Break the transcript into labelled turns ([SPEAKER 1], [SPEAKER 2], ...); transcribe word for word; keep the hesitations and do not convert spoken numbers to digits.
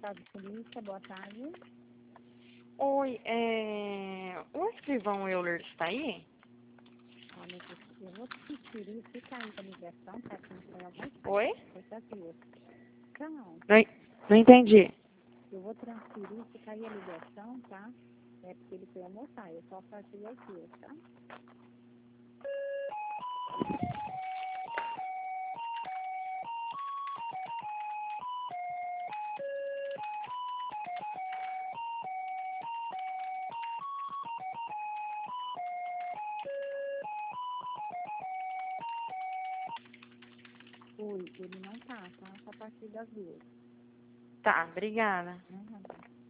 [SPEAKER 1] Estado de Polícia, boa tarde.
[SPEAKER 2] Oi, é... o escrivão Euler está aí?
[SPEAKER 1] Olha, eu vou transferir, fica aí a ligação, tá? Que não foi algum
[SPEAKER 2] Oi?
[SPEAKER 1] foi aqui. Não,
[SPEAKER 2] Não, não entendi.
[SPEAKER 1] eu vou transferir, fica aí a ligação, tá? É porque ele foi almoçar, eu só faço aqui, tá? Oi, ele não tá, tá? Só a partir das duas.
[SPEAKER 2] Tá, obrigada.
[SPEAKER 1] Uhum.